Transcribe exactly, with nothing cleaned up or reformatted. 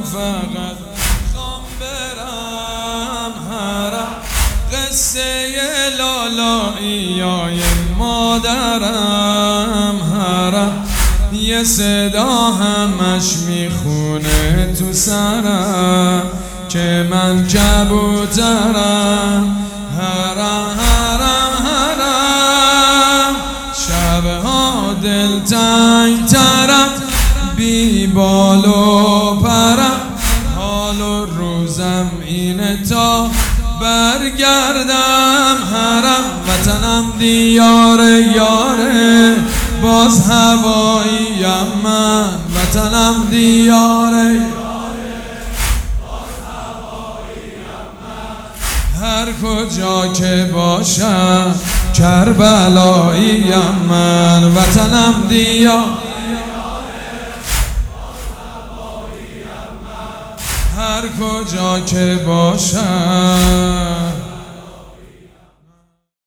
فقط خوام برم حرم، قصه لالایی های مادرم حرم، یه صدا همش میخونه تو سرم که من کبوترم. حرم حرم حرم، شبها دلتنگ ترم، بی بال و پرم، حال و روزم اینه تا برگردم حرم. وطنم دیار یاره، باز هواییم من، وطنم دیار یاره، باز هواییم من، هر کجا که باشم کربلاییم من، وطنم دیار هر کجا که باشم.